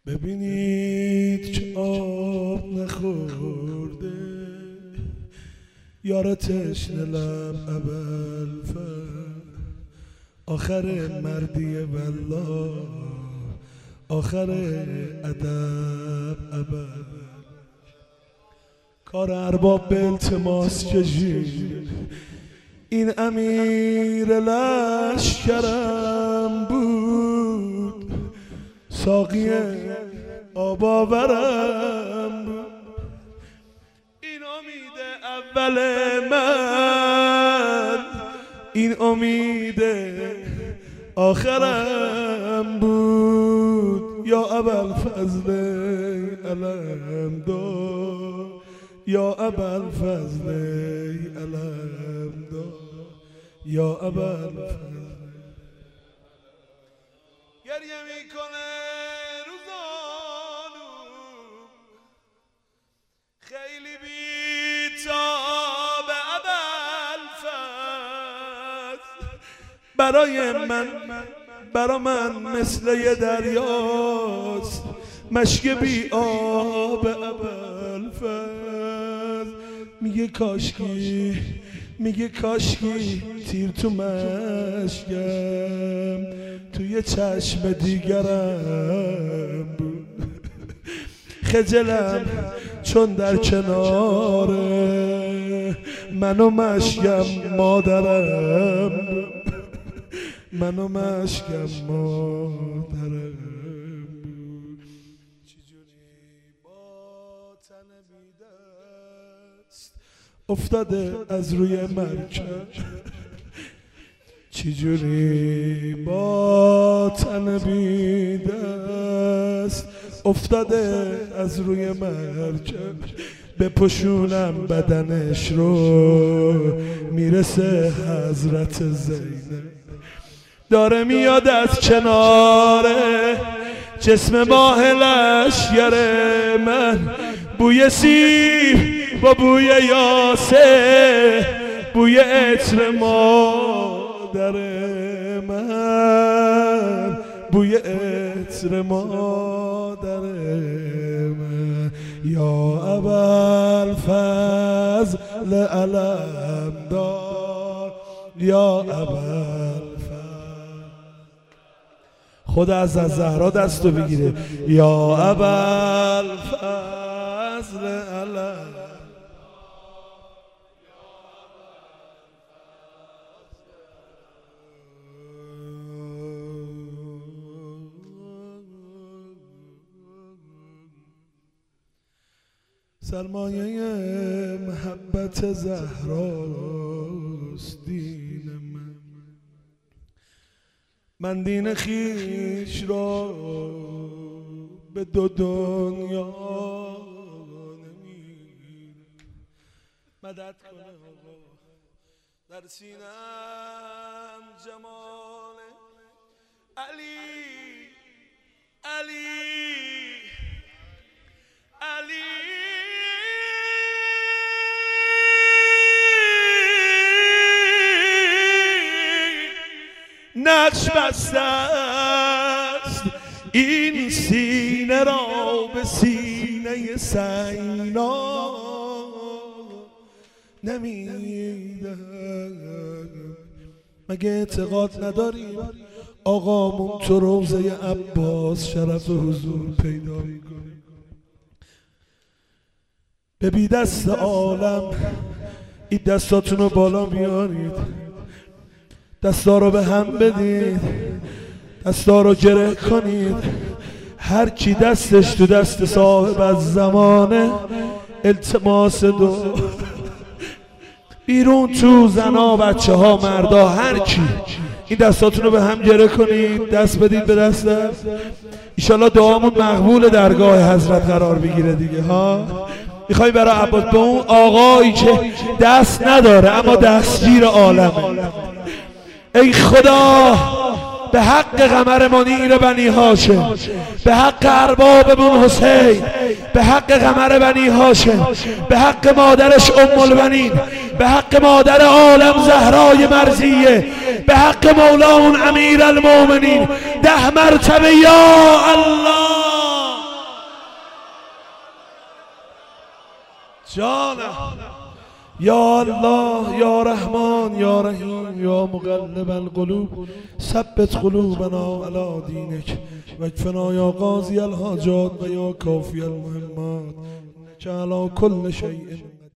ببینید که آب نخورده یار تشنه لب ابوالفضل، آخر مردی والله آخر ادب ابد. کار ارباب به التماس کشید، این امیر لشکرم بود، ساقی آب آورم بود، این امید اول من، این امید آخرم بود. یا ابوالفضل علمدار، یا ابوالفضل علمدار، یا ابوالفضل. گریه میکنه روزانو خیلی بی‌تاب ابوالفضل، برا من مثل یه دریاست مشک بی آب ابوالفضل. میگه کاشکی تیر تو مشکم، توی چشم دیگرم بود، خجلم چون در کنار منو مشکم مادرم بود، منو مشکم مادرم بود. چجوری با تن بیدست افتاده از روی مرکب، چجوری با تن بیدست افتاده از روی مرکب، بپوشونم بدنش رو میرسه حضرت زینب، داره میاد از کناره جسم ماه لشگر من، بوی سیب و بوی یاسه، بوی عطر مادر من، بوی عطر مادر من. یا ابوالفضل علمدار، یا ابوالفضل. خدا از زهرا دستو بگیره. یا ابوالفضل علمدار، سرمایه محبت زهراست دین من دین خیش را به دو دنیا نمیرم. مدد کنه آقا در سینم جمال علی علی علی. نقش بسته است این سینه را به سینه سینا نمیدم. مگه اعتقاد نداری آقامون تو روضه عباس شرف حضور پیدا میکنه؟ به بی دست عالم این دستاتونو بالا بیارید، دستا رو به هم بدید، دستا رو گره کنید. هر کی دستش تو دست صاحب از زمانه التماس دو بیرون تو زنا بچه ها مردا هر کی این دستاتون رو به هم گره کنید، دست بدید به دست. ایشالله دعامون مقبول درگاه حضرت قرار بگیره دیگه ها. میخوای برای عباس به اون آقایی که دست نداره اما دستگیر عالمه، ای خدا به حق قمر منیر بنی هاشم، به حق اربابمون حسین، به حق قمر بنی هاشم، به حق مادرش ام البنین، به حق مادر عالم زهرای مرضیه، به حق مولاون امیر المومنین 10 مرتبه یا الله. جانم. یا الله یا رحمان یا رحیم یا مقلب القلوب ثبت قلوبنا علی دینک واکفنا یا قاضی الحاجات و یا کافی المهمات انک علی کل شیء